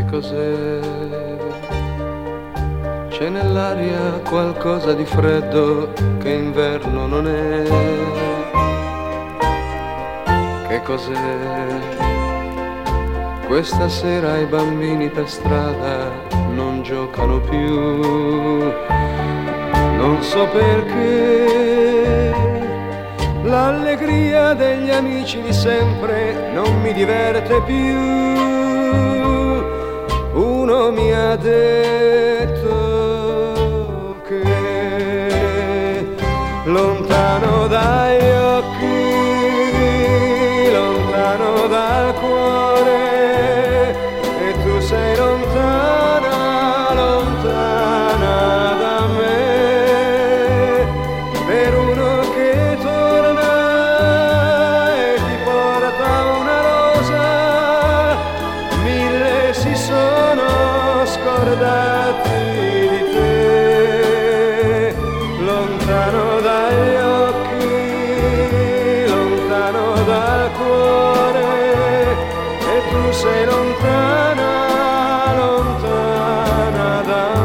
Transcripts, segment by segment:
cos'è? C'è nell'aria qualcosa di freddo che inverno non è. Che cos'è? Questa sera i bambini per strada non giocano più. Non so perché l'allegria degli amici di sempre non mi diverte più. Uno mi ha detto che lontano dagli occhi, lontano dal cuore, e tu sei lontana, lontana da me, per uno che torna e ti porta una rosa, mille si sono scordati di te, lontano dagli occhi, lontano dal cuore, e tu sei lontana, lontana da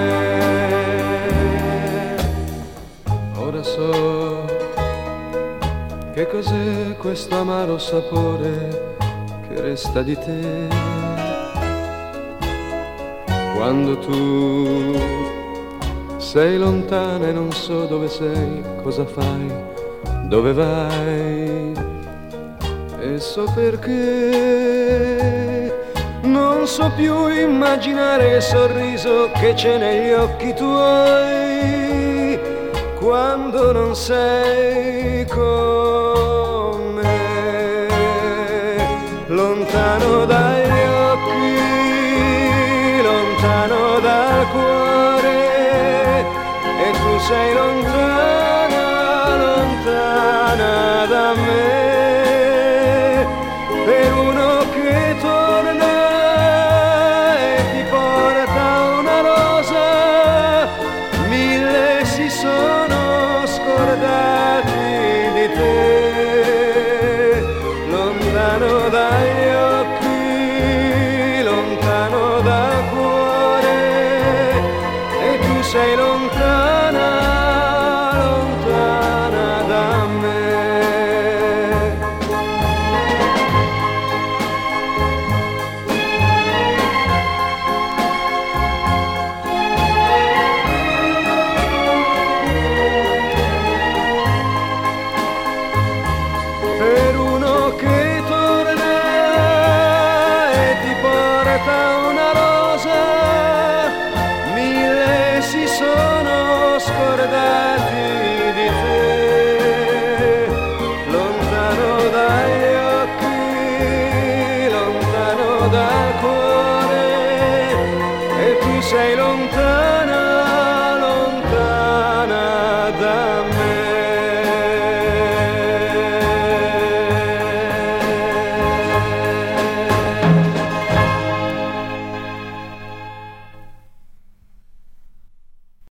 me. Ora so che cos'è questo amaro sapore che resta di te. Quando tu sei lontana e non so dove sei, cosa fai, dove vai, e so perché non so più immaginare il sorriso che c'è negli occhi tuoi quando non sei con me, lontano dagli occhi, lontano dal cuore, e tu sei lontana, lontana da me, per uno che torna e ti porta una rosa, mille si sono scordati di te, lontano dagli occhi, lontano dal cuore, e tu sei lontana, lontana da me. Per uno che torna e ti porta una rosa, mille si sono scordati di te, lontano dagli occhi, lontano dal cuore, e tu sei lontana,